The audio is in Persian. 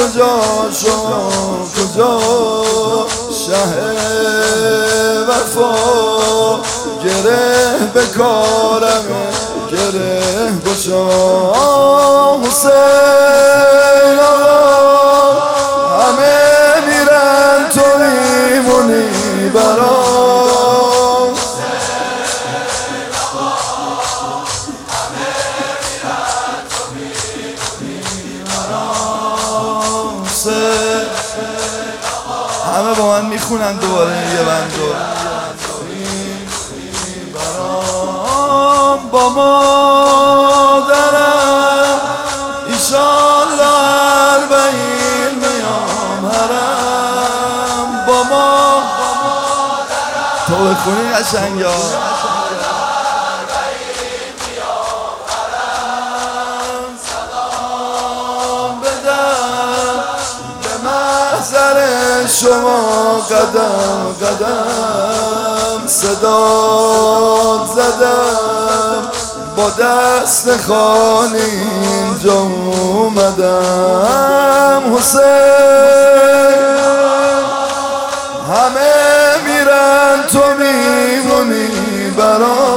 کجا شما کجا شه وفا گره به کارمه گره گشا حسین آقا همه میرن تو میمونی برام همه با من میخونن دوباره یه بندو برام با مادرم ایشالله 40 میام حرم با ما تو بخونی قشنگا شما قدم قدم صدا زدم با دست خالی اینجا اومدم حسین همه میرن تو میمونی برام